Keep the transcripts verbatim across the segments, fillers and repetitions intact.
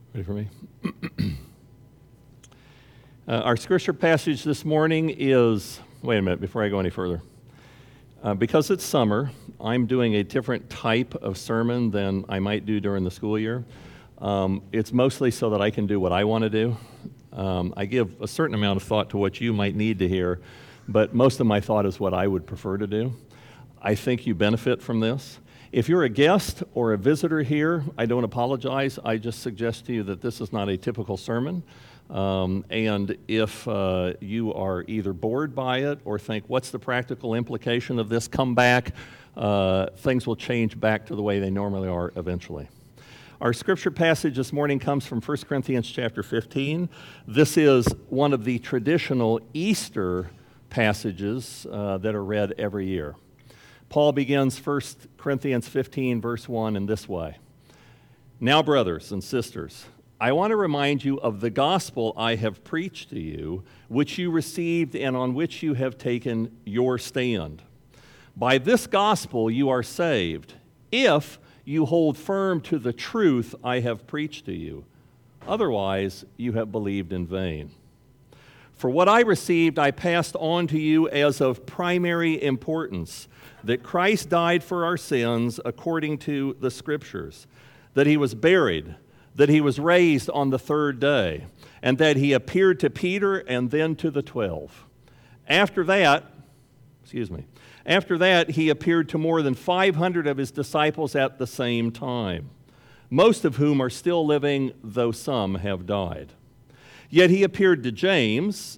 Ready for me? uh, our scripture passage this morning is, wait a minute before I go any further. Uh, because it's summer, I'm doing a different type of sermon than I might do during the school year. Um, it's mostly so that I can do what I want to do. Um, I give a certain amount of thought to what you might need to hear, but most of my thought is what I would prefer to do. I think you benefit from this. If you're a guest or a visitor here, I don't apologize. I just suggest to you that this is not a typical sermon. Um, and if uh, you are either bored by it or think, what's the practical implication of this, come back. Uh, things will change back to the way they normally are eventually. Our scripture passage this morning comes from First Corinthians chapter fifteen. This is one of the traditional Easter passages uh, that are read every year. Paul begins First Corinthians fifteen, verse one, in this way. Now, brothers and sisters, I want to remind you of the gospel I have preached to you, which you received and on which you have taken your stand. By this gospel you are saved, if you hold firm to the truth I have preached to you. Otherwise, you have believed in vain. For what I received, I passed on to you as of primary importance, that Christ died for our sins according to the Scriptures, that he was buried, that he was raised on the third day, and that he appeared to Peter and then to the twelve. After that, excuse me, after that he appeared to more than five hundred of his disciples at the same time, most of whom are still living, though some have died. Yet he appeared to James,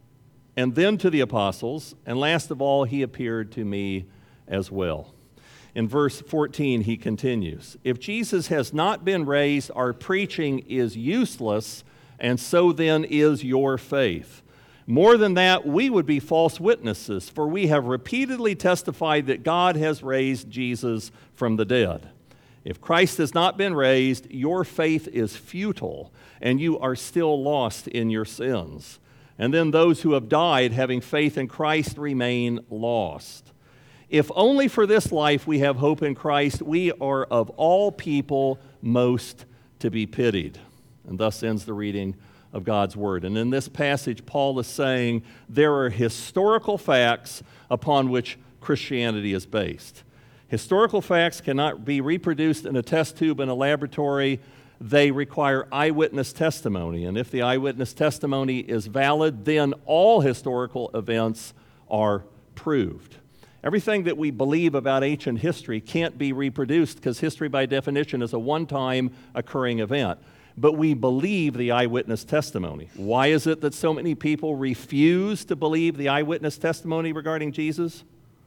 and then to the apostles, and last of all, he appeared to me as well. In verse fourteen, he continues, if Jesus has not been raised, our preaching is useless, and so then is your faith. More than that, we would be false witnesses, for we have repeatedly testified that God has raised Jesus from the dead. If Christ has not been raised, your faith is futile, and you are still lost in your sins. And then those who have died, having faith in Christ, remain lost. If only for this life we have hope in Christ, we are of all people most to be pitied. And thus ends the reading of God's Word. And in this passage, Paul is saying there are historical facts upon which Christianity is based. Historical facts cannot be reproduced in a test tube in a laboratory. They require eyewitness testimony. And if the eyewitness testimony is valid, then all historical events are proved. Everything that we believe about ancient history can't be reproduced because history by definition is a one-time occurring event. But we believe the eyewitness testimony. Why is it that so many people refuse to believe the eyewitness testimony regarding Jesus?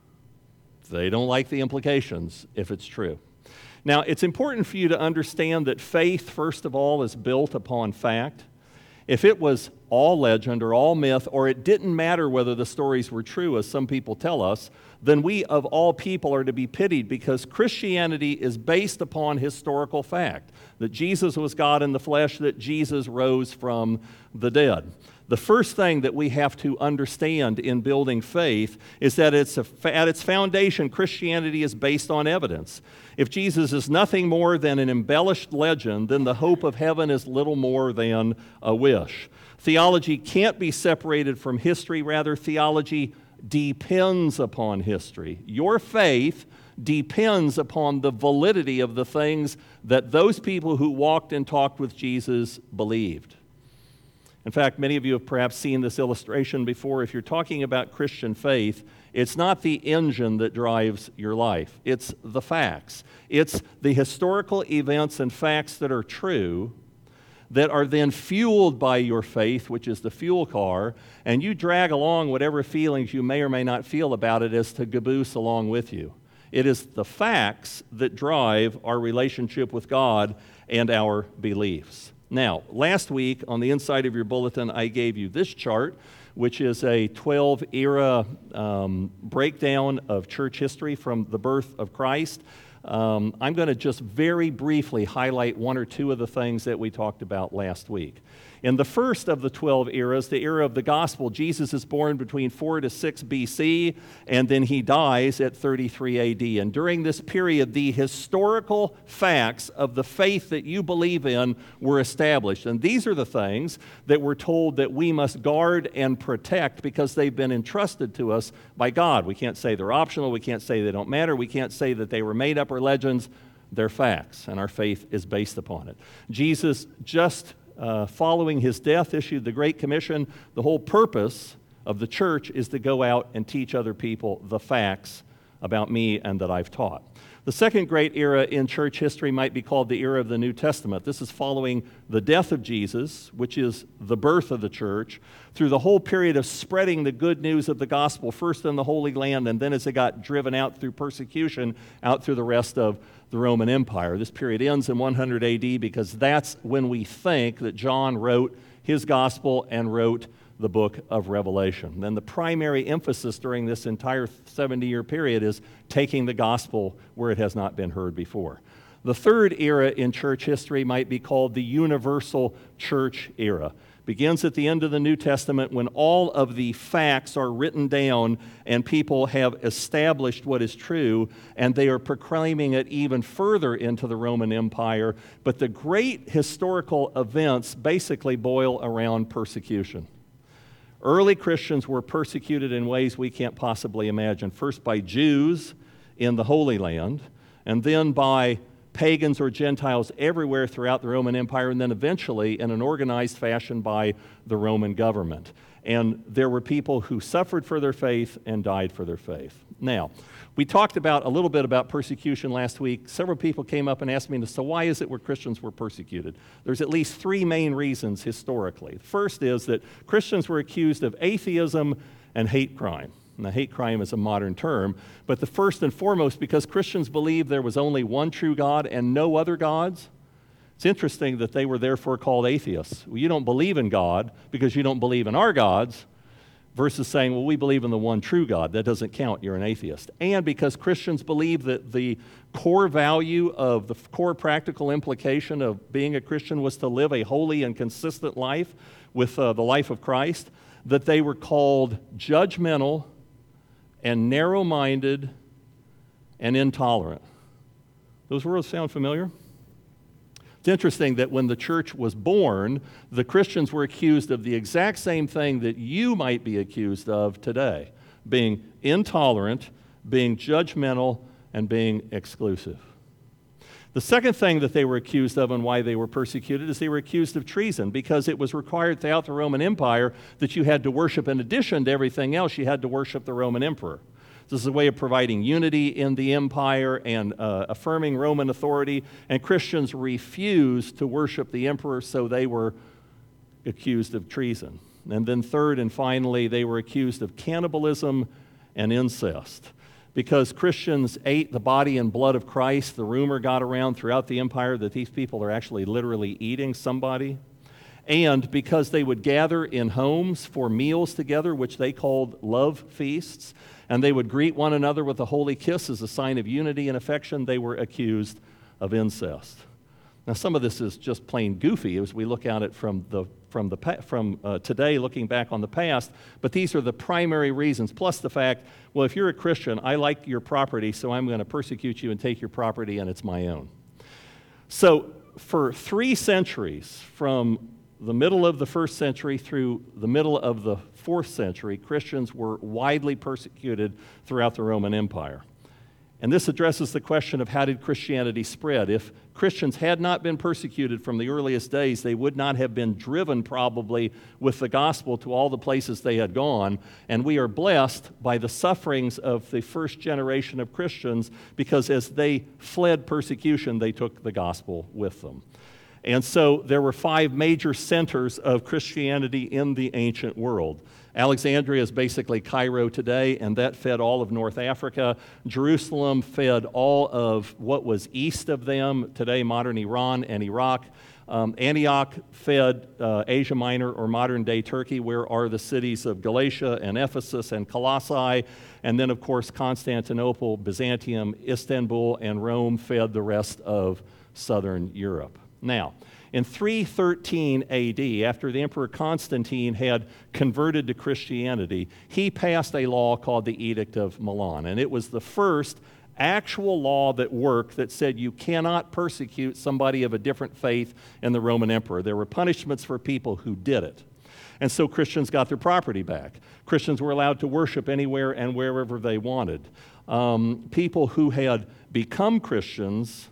They don't like the implications if it's true. Now, it's important for you to understand that faith, first of all, is built upon fact. If it was all legend or all myth, or it didn't matter whether the stories were true, as some people tell us, then we of all people are to be pitied because Christianity is based upon historical fact, that Jesus was God in the flesh, that Jesus rose from the dead. The first thing that we have to understand in building faith is that it's a, at its foundation, Christianity is based on evidence. If Jesus is nothing more than an embellished legend, then the hope of heaven is little more than a wish. Theology can't be separated from history. Rather, theology depends upon history. Your faith depends upon the validity of the things that those people who walked and talked with Jesus believed. In fact, many of you have perhaps seen this illustration before. If you're talking about Christian faith, it's not the engine that drives your life. It's the facts. It's the historical events and facts that are true that are then fueled by your faith, which is the fuel car, and you drag along whatever feelings you may or may not feel about it as to caboose along with you. It is the facts that drive our relationship with God and our beliefs. Now, last week on the inside of your bulletin, I gave you this chart, which is a twelve-era um, breakdown of church history from the birth of Christ. Um, I'm going to just very briefly highlight one or two of the things that we talked about last week. In the first of the twelve eras, the era of the gospel, Jesus is born between four to six B C, and then he dies at thirty-three A D. And during this period, the historical facts of the faith that you believe in were established. And these are the things that we're told that we must guard and protect because they've been entrusted to us by God. We can't say they're optional. We can't say they don't matter. We can't say that they were made up or legends. They're facts, and our faith is based upon it. Jesus just Uh, following his death, issued the Great Commission. The whole purpose of the church is to go out and teach other people the facts about me and that I've taught. The second great era in church history might be called the era of the New Testament. This is following the death of Jesus, which is the birth of the church, through the whole period of spreading the good news of the gospel, first in the Holy Land, and then as it got driven out through persecution, out through the rest of the Roman Empire. This period ends in one hundred A D because that's when we think that John wrote his gospel and wrote the book of Revelation. Then the primary emphasis during this entire seventy-year period is taking the gospel where it has not been heard before. The third era in church history might be called the universal church era. Begins at the end of the New Testament when all of the facts are written down and people have established what is true, and they are proclaiming it even further into the Roman Empire. But the great historical events basically boil around persecution. Early Christians were persecuted in ways we can't possibly imagine. First by Jews in the Holy Land, and then by pagans or Gentiles everywhere throughout the Roman Empire, and then eventually in an organized fashion by the Roman government. And there were people who suffered for their faith and died for their faith. Now, we talked about a little bit about persecution last week. Several people came up and asked me, so why is it where Christians were persecuted? There's at least three main reasons historically. The first is that Christians were accused of atheism and hate crime. And the hate crime is a modern term, but the first and foremost, because Christians believed there was only one true God and no other gods, it's interesting that they were therefore called atheists. Well, you don't believe in God because you don't believe in our gods, versus saying, well, we believe in the one true God. That doesn't count, you're an atheist. And because Christians believe that the core value of the core practical implication of being a Christian was to live a holy and consistent life with uh, the life of Christ, that they were called judgmental and narrow-minded and intolerant. Those words sound familiar? It's interesting that when the church was born, the Christians were accused of the exact same thing that you might be accused of today, being intolerant, being judgmental, and being exclusive. The second thing that they were accused of and why they were persecuted is they were accused of treason, because it was required throughout the Roman Empire that you had to worship, in addition to everything else, you had to worship the Roman emperor. This is a way of providing unity in the empire and uh, affirming Roman authority, and Christians refused to worship the emperor, so they were accused of treason. And then third and finally, they were accused of cannibalism and incest. Because Christians ate the body and blood of Christ, the rumor got around throughout the empire that these people are actually literally eating somebody. And because they would gather in homes for meals together, which they called love feasts, and they would greet one another with a holy kiss as a sign of unity and affection, they were accused of incest. Now, some of this is just plain goofy as we look at it from the from the from uh, today, looking back on the past. But these are the primary reasons. Plus the fact, well, if you're a Christian, I like your property, so I'm going to persecute you and take your property, and it's my own. So for three centuries, from the middle of the first century through the middle of the fourth century, Christians were widely persecuted throughout the Roman Empire. And this addresses the question of how did Christianity spread? If Christians had not been persecuted from the earliest days, they would not have been driven probably with the gospel to all the places they had gone. And we are blessed by the sufferings of the first generation of Christians, because as they fled persecution, they took the gospel with them. And so there were five major centers of Christianity in the ancient world. Alexandria is basically Cairo today, and that fed all of North Africa. Jerusalem fed all of what was east of them, today modern Iran and Iraq. Um, Antioch fed uh, Asia Minor, or modern-day Turkey, where are the cities of Galatia and Ephesus and Colossae. And then, of course, Constantinople, Byzantium, Istanbul, and Rome fed the rest of southern Europe. Now, In three thirteen A D, after the Emperor Constantine had converted to Christianity, he passed a law called the Edict of Milan. And it was the first actual law that worked that said you cannot persecute somebody of a different faith in the Roman emperor. There were punishments for people who did it. And so Christians got their property back. Christians were allowed to worship anywhere and wherever they wanted. Um, people who had become Christians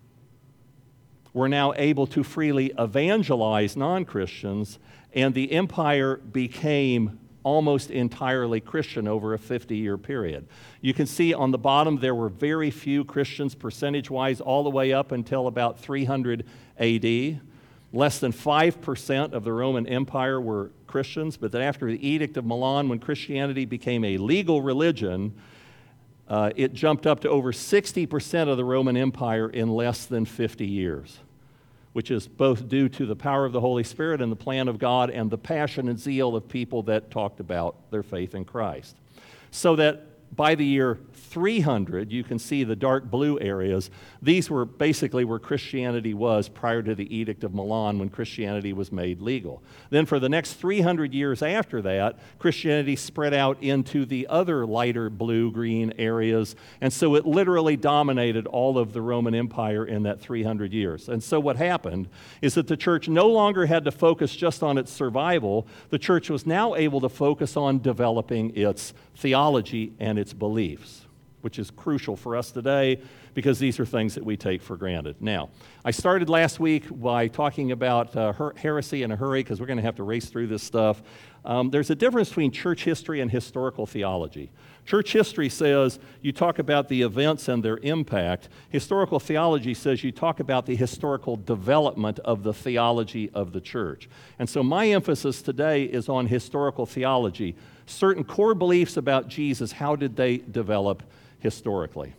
were now able to freely evangelize non-Christians, and the empire became almost entirely Christian over a fifty-year period. You can see on the bottom there were very few Christians percentage-wise all the way up until about three hundred A D. Less than five percent of the Roman Empire were Christians, but then after the Edict of Milan, when Christianity became a legal religion, uh, it jumped up to over sixty percent of the Roman Empire in less than fifty years, which is both due to the power of the Holy Spirit and the plan of God and the passion and zeal of people that talked about their faith in Christ. So that by the year three hundred, you can see the dark blue areas. These were basically where Christianity was prior to the Edict of Milan, when Christianity was made legal. Then for the next three hundred years after that, Christianity spread out into the other lighter blue-green areas, and so it literally dominated all of the Roman Empire in that three hundred years. And so what happened is that the church no longer had to focus just on its survival. The church was now able to focus on developing its theology and its beliefs, which is crucial for us today because these are things that we take for granted. Now, I started last week by talking about uh, her- heresy in a hurry because we're going to have to race through this stuff. Um, there's a difference between church history and historical theology. Church history says you talk about the events and their impact. Historical theology says you talk about the historical development of the theology of the church. And so my emphasis today is on historical theology. Certain core beliefs about Jesus, how did they develop historically?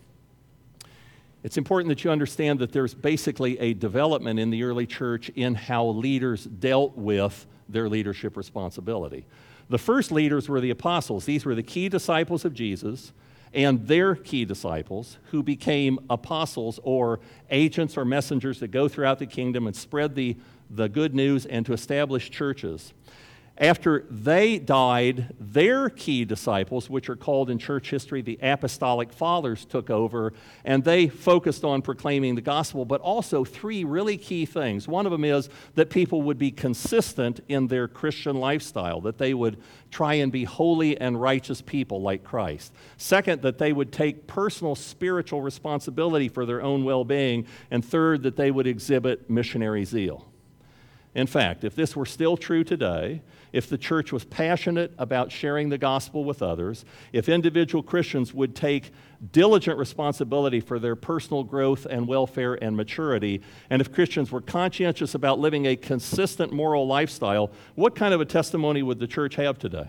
It's important that you understand that there's basically a development in the early church in how leaders dealt with their leadership responsibility. The first leaders were the apostles. These were the key disciples of Jesus and their key disciples who became apostles or agents or messengers that go throughout the kingdom and spread the, the good news and to establish churches. After they died, their key disciples, which are called in church history the apostolic fathers, took over, and they focused on proclaiming the gospel, but also three really key things. One of them is that people would be consistent in their Christian lifestyle, that they would try and be holy and righteous people like Christ. Second, that they would take personal spiritual responsibility for their own well-being. And third, that they would exhibit missionary zeal. In fact, if this were still true today, if the church was passionate about sharing the gospel with others, if individual Christians would take diligent responsibility for their personal growth and welfare and maturity, and if Christians were conscientious about living a consistent moral lifestyle, what kind of a testimony would the church have today?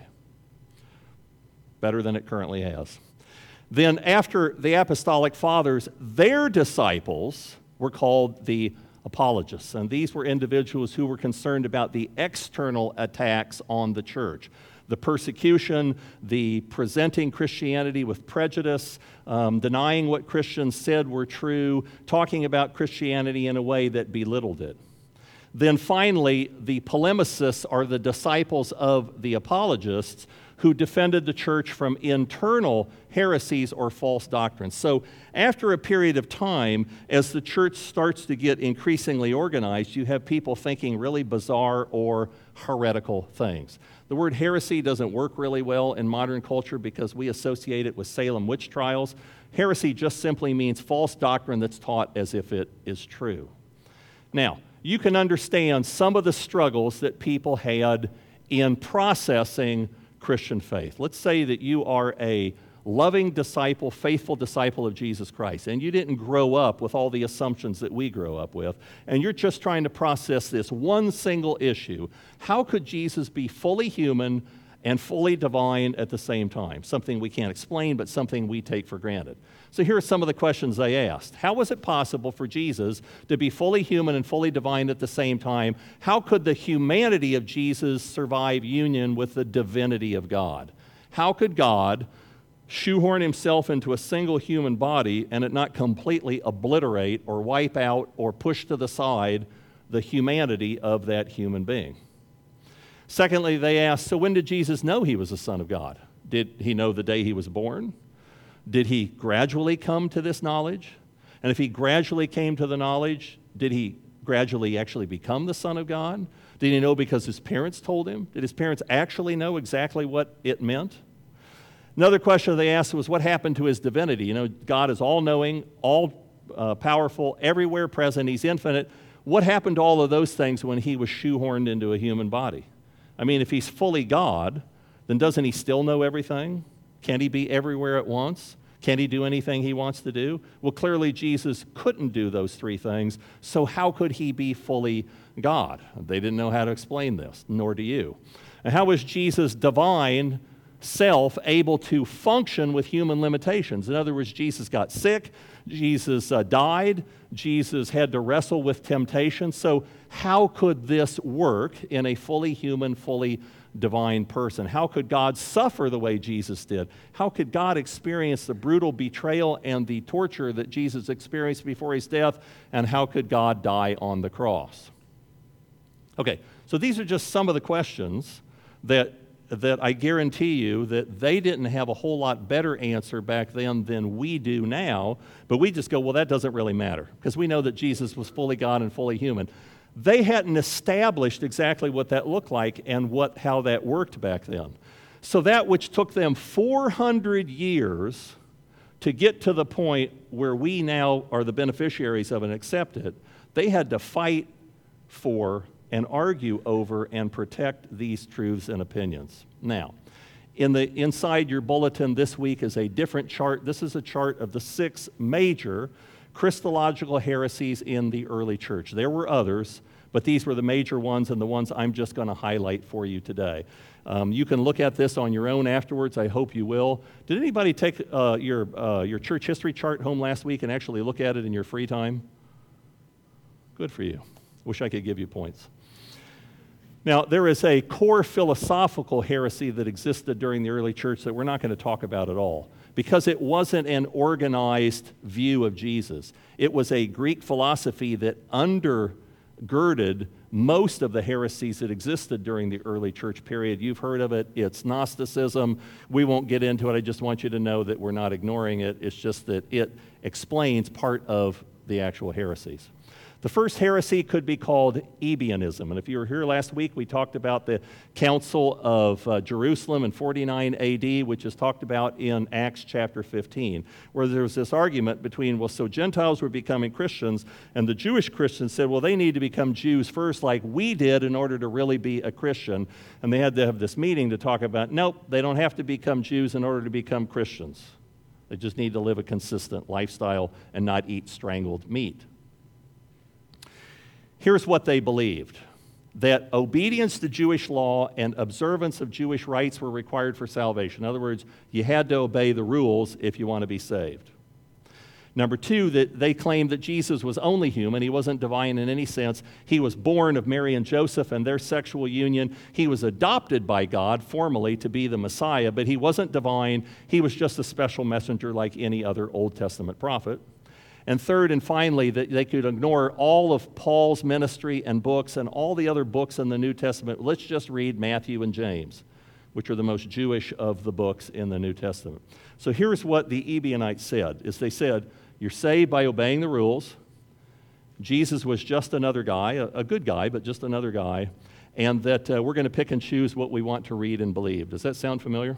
Better than it currently has. Then after the apostolic fathers, their disciples were called the apologists, and these were individuals who were concerned about the external attacks on the church, the persecution, the presenting Christianity with prejudice, um, denying what Christians said were true, talking about Christianity in a way that belittled it. Then finally, the polemicists are the disciples of the apologists who defended the church from internal heresies or false doctrines. So after a period of time, as the church starts to get increasingly organized, you have people thinking really bizarre or heretical things. The word heresy doesn't work really well in modern culture because we associate it with Salem witch trials. Heresy just simply means false doctrine that's taught as if it is true. Now, you can understand some of the struggles that people had in processing Christian faith. Let's say that you are a loving disciple, faithful disciple of Jesus Christ, and you didn't grow up with all the assumptions that we grow up with, and you're just trying to process this one single issue. How could Jesus be fully human and fully divine at the same time? Something we can't explain, but something we take for granted. So here are some of the questions they asked. How was it possible for Jesus to be fully human and fully divine at the same time? How could the humanity of Jesus survive union with the divinity of God? How could God shoehorn himself into a single human body and it not completely obliterate or wipe out or push to the side the humanity of that human being. Secondly, they asked, so when did Jesus know he was the Son of God? Did he know the day he was born? Did he gradually come to this knowledge? And if he gradually came to the knowledge, did he gradually actually become the Son of God? Did he know because his parents told him? Did his parents actually know exactly what it meant? Another question they asked was, what happened to his divinity? You know, God is all-knowing, all-powerful, everywhere present. He's infinite. What happened to all of those things when he was shoehorned into a human body? I mean, if he's fully God, then doesn't he still know everything? Can't he be everywhere at once? Can't he do anything he wants to do? Well, clearly Jesus couldn't do those three things, so how could he be fully God? They didn't know how to explain this, nor do you. And how was Jesus' divine self able to function with human limitations? In other words, Jesus got sick, Jesus uh, died, Jesus had to wrestle with temptation, so how could this work in a fully human, fully divine person? How could God suffer the way Jesus did? How could God experience the brutal betrayal and the torture that Jesus experienced before his death? And how could God die on the cross? Okay, so these are just some of the questions that, that I guarantee you that they didn't have a whole lot better answer back then than we do now, but we just go, well, that doesn't really matter, because we know that Jesus was fully God and fully human. They hadn't established exactly what that looked like and what, how that worked back then. So that which took them four hundred years to get to the point where we now are the beneficiaries of and accept it, they had to fight for and argue over and protect these truths and opinions. Now, in the inside your bulletin this week is a different chart. This is a chart of the six major Christological heresies in the early church. There were others, but these were the major ones and the ones I'm just going to highlight for you today. Um, you can look at this on your own afterwards. I hope you will. Did anybody take uh, your, uh, your church history chart home last week and actually look at it in your free time? Good for you. Wish I could give you points. Now, there is a core philosophical heresy that existed during the early church that we're not going to talk about at all, because it wasn't an organized view of Jesus. It was a Greek philosophy that undergirded most of the heresies that existed during the early church period. You've heard of it. It's Gnosticism. We won't get into it. I just want you to know that we're not ignoring it. It's just that it explains part of the actual heresies. The first heresy could be called Ebionism. And if you were here last week, we talked about the Council of uh, Jerusalem in forty-nine A D, which is talked about in Acts chapter fifteen, where there was this argument between, well, so Gentiles were becoming Christians, and the Jewish Christians said, well, they need to become Jews first like we did in order to really be a Christian. And they had to have this meeting to talk about, nope, they don't have to become Jews in order to become Christians. They just need to live a consistent lifestyle and not eat strangled meat. Here's what they believed: that obedience to Jewish law and observance of Jewish rites were required for salvation. In other words, you had to obey the rules if you want to be saved. Number two, that they claimed that Jesus was only human. He wasn't divine in any sense. He was born of Mary and Joseph and their sexual union. He was adopted by God formally to be the Messiah, but he wasn't divine. He was just a special messenger like any other Old Testament prophet. And third and finally, that they could ignore all of Paul's ministry and books and all the other books in the New Testament. Let's just read Matthew and James, which are the most Jewish of the books in the New Testament. So here's what the Ebionites said, is they said, you're saved by obeying the rules. Jesus was just another guy, a, a good guy, but just another guy, and that uh, we're going to pick and choose what we want to read and believe. Does that sound familiar?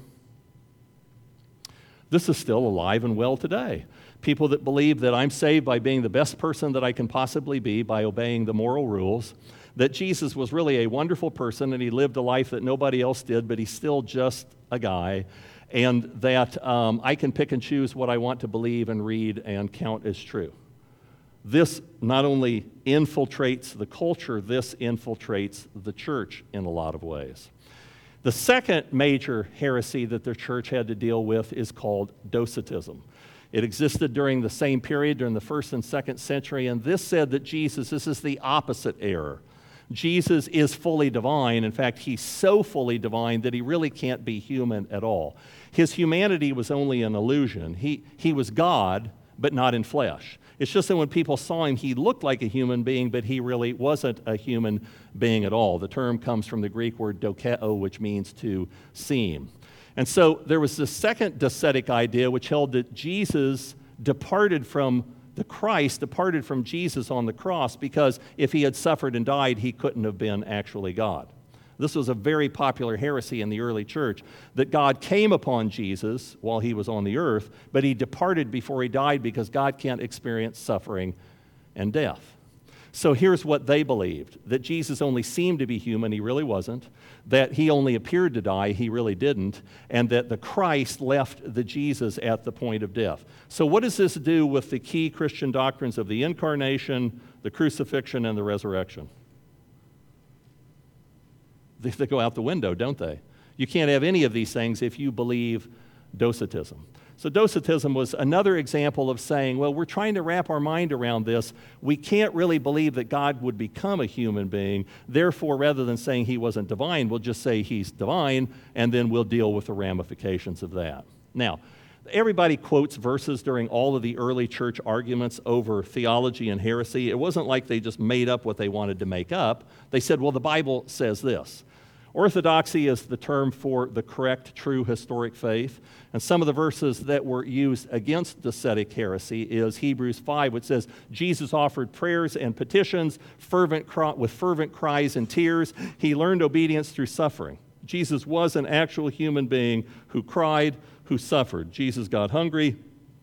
This is still alive and well today. People that believe that I'm saved by being the best person that I can possibly be, by obeying the moral rules, that Jesus was really a wonderful person and he lived a life that nobody else did, but he's still just a guy, and that um, I can pick and choose what I want to believe and read and count as true. This not only infiltrates the culture, this infiltrates the church in a lot of ways. The second major heresy that the church had to deal with is called Docetism. It existed during the same period, during the first and second century, and this said that Jesus, this is the opposite error. Jesus is fully divine. In fact, he's so fully divine that he really can't be human at all. His humanity was only an illusion. He, he was God, but not in flesh. It's just that when people saw him, he looked like a human being, but he really wasn't a human being at all. The term comes from the Greek word dokeo, which means to seem. And so there was the second docetic idea, which held that Jesus departed from the Christ, departed from Jesus on the cross, because if he had suffered and died, he couldn't have been actually God. This was a very popular heresy in the early church, that God came upon Jesus while he was on the earth, but he departed before he died because God can't experience suffering and death. So here's what they believed, that Jesus only seemed to be human, he really wasn't, that he only appeared to die, he really didn't, and that the Christ left the Jesus at the point of death. So what does this do with the key Christian doctrines of the incarnation, the crucifixion, and the resurrection? They, they go out the window, don't they? You can't have any of these things if you believe Docetism. So Docetism was another example of saying, well, we're trying to wrap our mind around this. We can't really believe that God would become a human being. Therefore, rather than saying he wasn't divine, we'll just say he's divine, and then we'll deal with the ramifications of that. Now, everybody quotes verses during all of the early church arguments over theology and heresy. It wasn't like they just made up what they wanted to make up. They said, well, the Bible says this. Orthodoxy is the term for the correct, true, historic faith. And some of the verses that were used against Docetic heresy is Hebrews five, which says, Jesus offered prayers and petitions fervent cry, with fervent cries and tears. He learned obedience through suffering. Jesus was an actual human being who cried, who suffered. Jesus got hungry.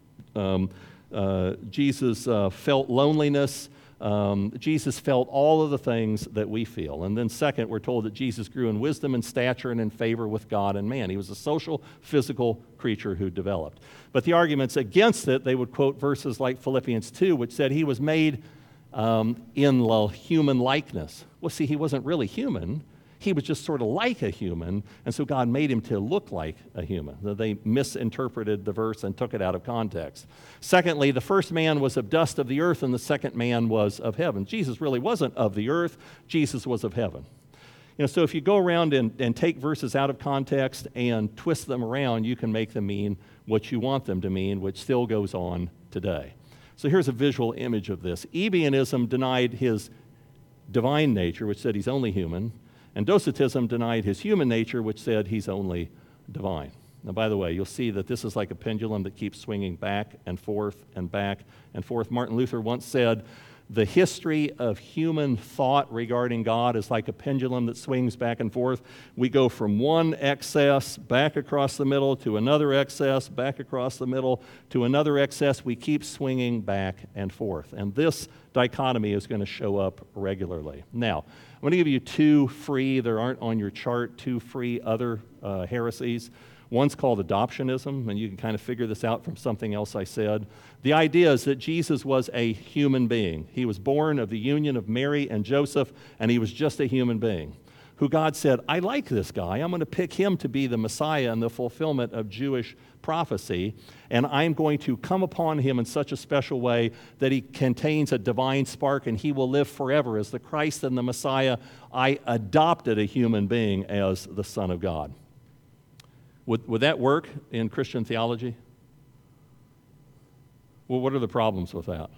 Um, uh, Jesus uh, felt loneliness. Um, Jesus felt all of the things that we feel. And then second, we're told that Jesus grew in wisdom and stature and in favor with God and man. He was a social, physical creature who developed. But the arguments against it, they would quote verses like Philippians two, which said he was made um, in the human likeness. Well, see, he wasn't really human. He was just sort of like a human, and so God made him to look like a human. They misinterpreted the verse and took it out of context. Secondly, the first man was of dust of the earth, and the second man was of heaven. Jesus really wasn't of the earth. Jesus was of heaven. You know, so if you go around and, and take verses out of context and twist them around, you can make them mean what you want them to mean, which still goes on today. So here's a visual image of this. Ebionism denied his divine nature, which said he's only human, and Docetism denied his human nature, which said he's only divine. Now, by the way, you'll see that this is like a pendulum that keeps swinging back and forth and back and forth. Martin Luther once said, the history of human thought regarding God is like a pendulum that swings back and forth. We go from one excess back across the middle to another excess, back across the middle to another excess. We keep swinging back and forth. And this dichotomy is going to show up regularly. Now, I'm going to give you two free, there aren't on your chart, two free other uh, heresies. One's called adoptionism, and you can kind of figure this out from something else I said. The idea is that Jesus was a human being. He was born of the union of Mary and Joseph, and he was just a human being who God said, I like this guy. I'm going to pick him to be the Messiah and the fulfillment of Jewish prophecy, and I'm going to come upon him in such a special way that he contains a divine spark, and he will live forever as the Christ and the Messiah. I adopted a human being as the Son of God. Would, would that work in Christian theology? Well, what are the problems with that?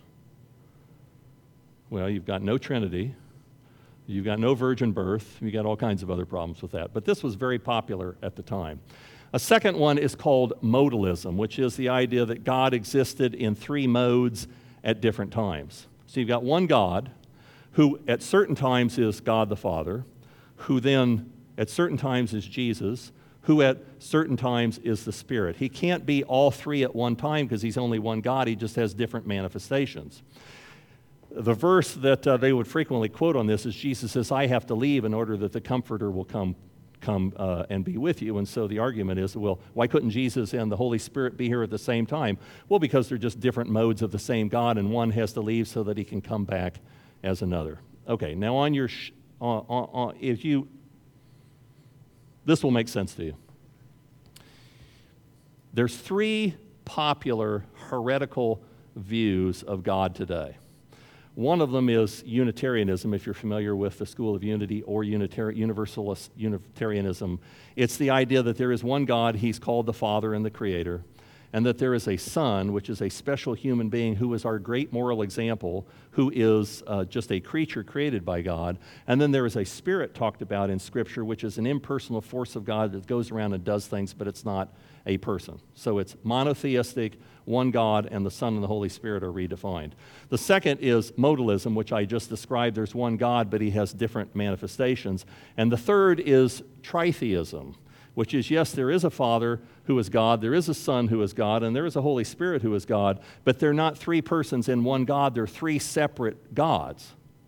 Well, you've got no Trinity. You've got no virgin birth. You've got all kinds of other problems with that. But this was very popular at the time. A second one is called modalism, which is the idea that God existed in three modes at different times. So you've got one God who at certain times is God the Father, who then at certain times is Jesus, who at certain times is the Spirit. He can't be all three at one time because he's only one God. He just has different manifestations. The verse that uh, they would frequently quote on this is Jesus says, I have to leave in order that the Comforter will come come uh, and be with you. And so the argument is, well, why couldn't Jesus and the Holy Spirit be here at the same time? Well, because they're just different modes of the same God, and one has to leave so that he can come back as another. Okay, now on your, sh- on, on, on, if you, this will make sense to you. There's three popular heretical views of God today. One of them is Unitarianism, if you're familiar with the School of Unity, or Unitari- Universalist Unitarianism. It's the idea that there is one God, he's called the Father and the Creator, and that there is a Son, which is a special human being who is our great moral example, who is uh, just a creature created by God. And then there is a Spirit talked about in Scripture, which is an impersonal force of God that goes around and does things, but it's not a person. So it's monotheistic, one God, and the Son and the Holy Spirit are redefined. The second is modalism, which I just described. There's one God, but he has different manifestations. And the third is tritheism, which is, yes, there is a Father who is God, there is a Son who is God, and there is a Holy Spirit who is God, but they're not three persons in one God, they're three separate gods.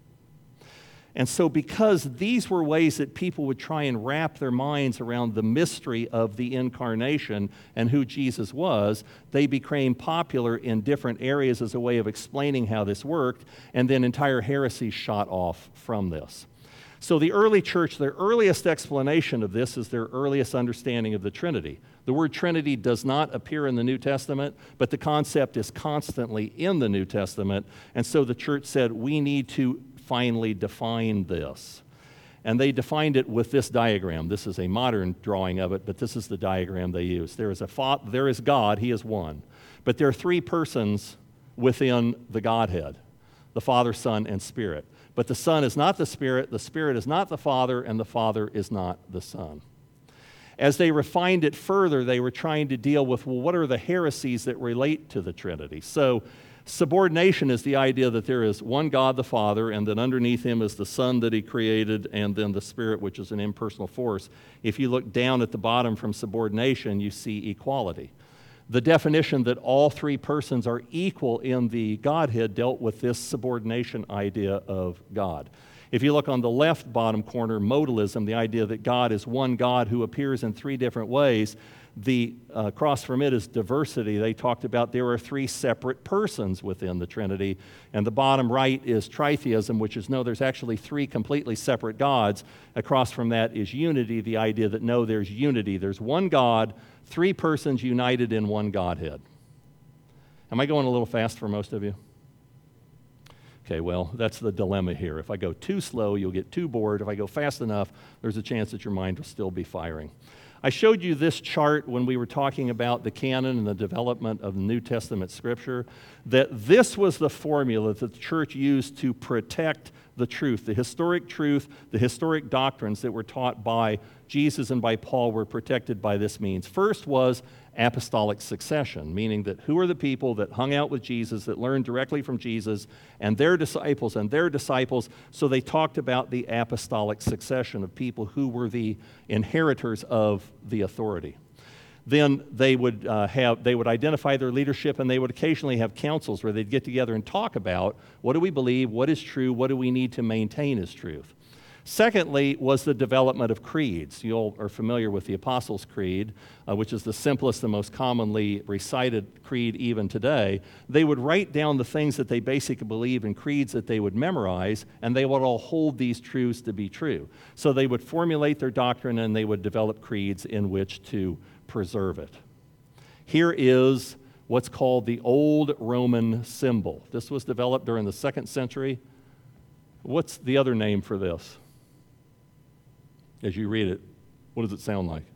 And so because these were ways that people would try and wrap their minds around the mystery of the incarnation and who Jesus was, they became popular in different areas as a way of explaining how this worked, and then entire heresies shot off from this. So the early church, their earliest explanation of this is their earliest understanding of the Trinity. The word Trinity does not appear in the New Testament, but the concept is constantly in the New Testament, and so the church said, we need to finally define this. And they defined it with this diagram. This is a modern drawing of it, but this is the diagram they use. There is a fa- there is God, he is one. But there are three persons within the Godhead, the Father, Son, and Spirit. But the Son is not the Spirit, the Spirit is not the Father, and the Father is not the Son. As they refined it further, they were trying to deal with, well, what are the heresies that relate to the Trinity? So subordination is the idea that there is one God, the Father, and then underneath him is the Son that he created, and then the Spirit, which is an impersonal force. If you look down at the bottom from subordination, you see equality. The definition that all three persons are equal in the Godhead dealt with this subordination idea of God. If you look on the left bottom corner, modalism, the idea that God is one God who appears in three different ways. The uh, cross from it is diversity. They talked about there are three separate persons within the Trinity. And the bottom right is tritheism, which is no, there's actually three completely separate gods. Across from that is unity, the idea that no, there's unity. There's one God, three persons united in one Godhead. Am I going a little fast for most of you? Okay, well, that's the dilemma here. If I go too slow, you'll get too bored. If I go fast enough, there's a chance that your mind will still be firing. I showed you this chart when we were talking about the canon and the development of the New Testament Scripture, that this was the formula that the church used to protect the truth. The historic truth, the historic doctrines that were taught by Jesus and by Paul were protected by this means. First was apostolic succession, meaning that who are the people that hung out with Jesus, that learned directly from Jesus, and their disciples and their disciples. So they talked about the apostolic succession of people who were the inheritors of the authority. Then they would uh, have they would identify their leadership, and they would occasionally have councils where they'd get together and talk about what do we believe, what is true, what do we need to maintain as truth. Secondly was the development of creeds. You all are familiar with the Apostles' Creed, uh, which is the simplest and most commonly recited creed even today. They would write down the things that they basically believe in creeds that they would memorize, and they would all hold these truths to be true. So they would formulate their doctrine, and they would develop creeds in which to preserve it. Here is what's called the Old Roman symbol. This was developed during the second century. What's the other name for this? As you read it, what does it sound like?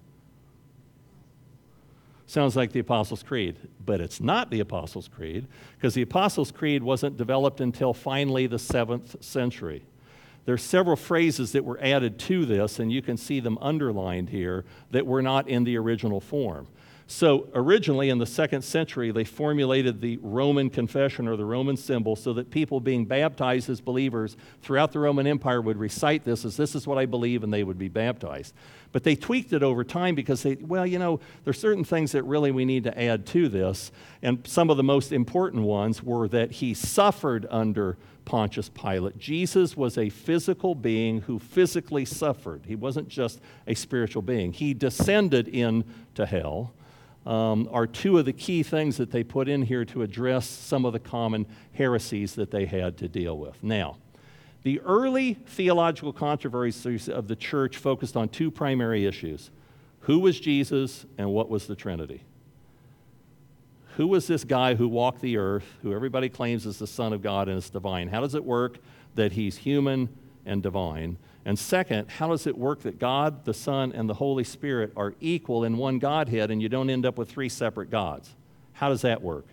Sounds like the Apostles' Creed, but it's not the Apostles' Creed, because the Apostles' Creed wasn't developed until finally the seventh century. There are several phrases that were added to this, and you can see them underlined here, that were not in the original form. So originally in the second century, they formulated the Roman confession or the Roman symbol so that people being baptized as believers throughout the Roman Empire would recite this as, this is what I believe, and they would be baptized. But they tweaked it over time because they, well, you know, there are certain things that really we need to add to this. And some of the most important ones were that he suffered under Pontius Pilate. Jesus was a physical being who physically suffered. He wasn't just a spiritual being. He descended into hell. Um, are two of the key things that they put in here to address some of the common heresies that they had to deal with. Now, the early theological controversies of the church focused on two primary issues. Who was Jesus and what was the Trinity? Who was this guy who walked the earth, who everybody claims is the Son of God and is divine? How does it work that he's human and divine? And second, how does it work that God, the Son, and the Holy Spirit are equal in one Godhead and you don't end up with three separate gods? How does that work?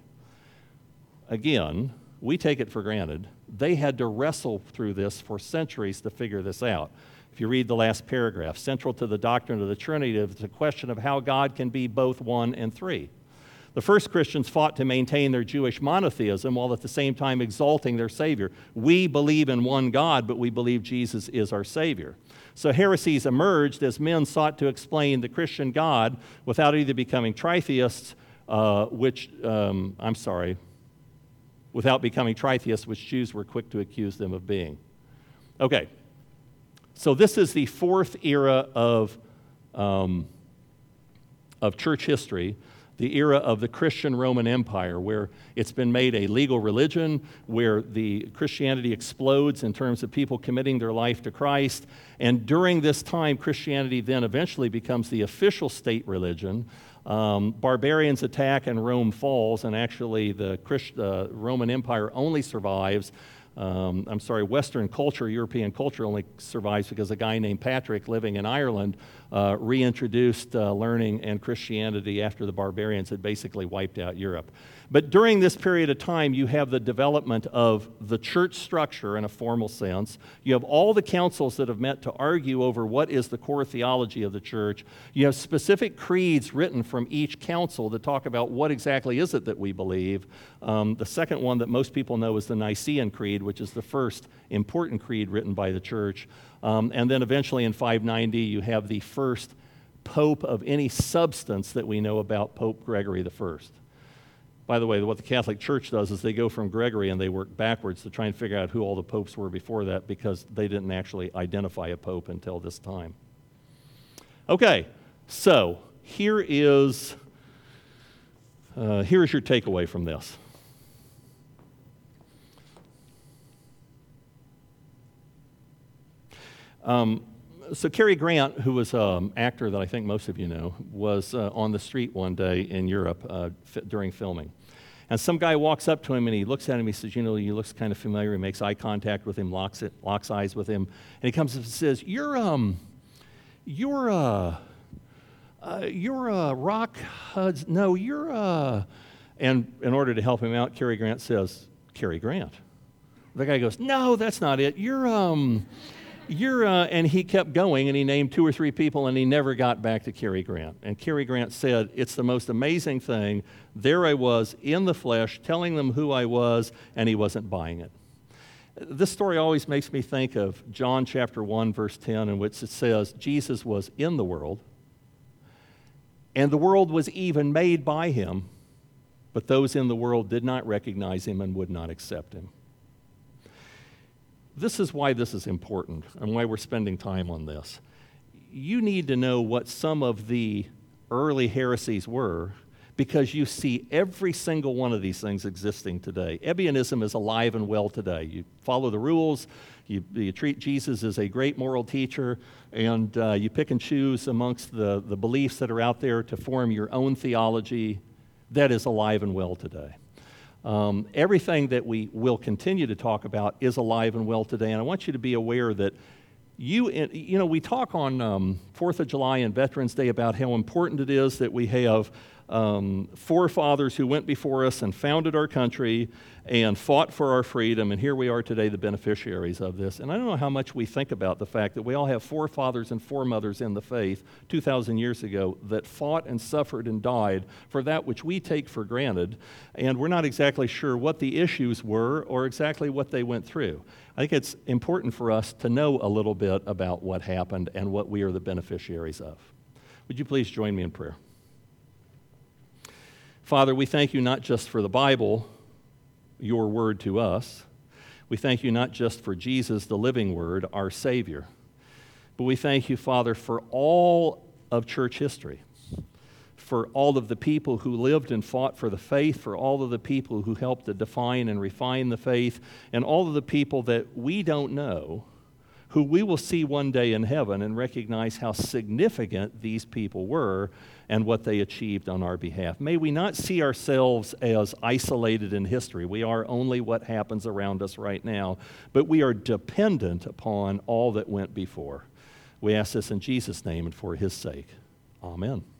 Again, we take it for granted. They had to wrestle through this for centuries to figure this out. If you read the last paragraph, central to the doctrine of the Trinity is the question of how God can be both one and three. The first Christians fought to maintain their Jewish monotheism while at the same time exalting their Savior. We believe in one God, but we believe Jesus is our Savior. So heresies emerged as men sought to explain the Christian God without either becoming tritheists, uh, which, um, I'm sorry, without becoming tritheists, which Jews were quick to accuse them of being. Okay, so this is the fourth era of, um, of church history, the era of the Christian Roman Empire, where it's been made a legal religion, where the Christianity explodes in terms of people committing their life to Christ. And during this time, Christianity then eventually becomes the official state religion. Um, barbarians attack and Rome falls, and actually the Christ, uh, Roman Empire only survives. Um, I'm sorry, Western culture, European culture only survives because a guy named Patrick living in Ireland uh, reintroduced uh, learning and Christianity after the barbarians had basically wiped out Europe. But during this period of time, you have the development of the church structure in a formal sense. You have all the councils that have met to argue over what is the core theology of the church. You have specific creeds written from each council that talk about what exactly is it that we believe. Um, the second one that most people know is the Nicene Creed, which is the first important creed written by the church. Um, and then eventually in five ninety, you have the first pope of any substance that we know about, Pope Gregory the First. By the way, what the Catholic Church does is they go from Gregory and they work backwards to try and figure out who all the popes were before that, because they didn't actually identify a pope until this time. Okay, so here is, uh, here's your takeaway from this. Um, so Cary Grant, who was an actor that I think most of you know, was uh, on the street one day in Europe uh, f- during filming. And some guy walks up to him and he looks at him, he says, you know, he looks kind of familiar, he makes eye contact with him, locks, it, locks eyes with him, and he comes up and says, you're, um, you're, uh, uh, you're a uh, Rock Hudson, no, you're, uh, and in order to help him out, Cary Grant says, Cary Grant. The guy goes, no, that's not it, you're, um... You're, uh, and he kept going, and he named two or three people, and he never got back to Cary Grant. And Cary Grant said, it's the most amazing thing. There I was in the flesh telling them who I was, and he wasn't buying it. This story always makes me think of John chapter one, verse ten, in which it says, Jesus was in the world, and the world was even made by him, but those in the world did not recognize him and would not accept him. This is why this is important and why we're spending time on this. You need to know what some of the early heresies were, because you see every single one of these things existing today. Ebionism is alive and well today. You follow the rules, you, you treat Jesus as a great moral teacher, and uh, you pick and choose amongst the, the beliefs that are out there to form your own theology. That is alive and well today. Um, everything that we will continue to talk about is alive and well today, and I want you to be aware that you, you know, we talk on um, fourth of July and Veterans Day about how important it is that we have um, forefathers who went before us and founded our country and fought for our freedom, and here we are today, the beneficiaries of this. And I don't know how much we think about the fact that we all have forefathers and foremothers in the faith two thousand years ago that fought and suffered and died for that which we take for granted, and we're not exactly sure what the issues were or exactly what they went through. I think it's important for us to know a little bit about what happened and what we are the beneficiaries of. Would you please join me in prayer? Father, we thank you not just for the Bible, your word to us. We thank you not just for Jesus, the living word, our Savior, but we thank you, Father, for all of church history, for all of the people who lived and fought for the faith, for all of the people who helped to define and refine the faith, and all of the people that we don't know, who we will see one day in heaven and recognize how significant these people were and what they achieved on our behalf. May we not see ourselves as isolated in history. We are only what happens around us right now, but we are dependent upon all that went before. We ask this in Jesus' name and for his sake. Amen.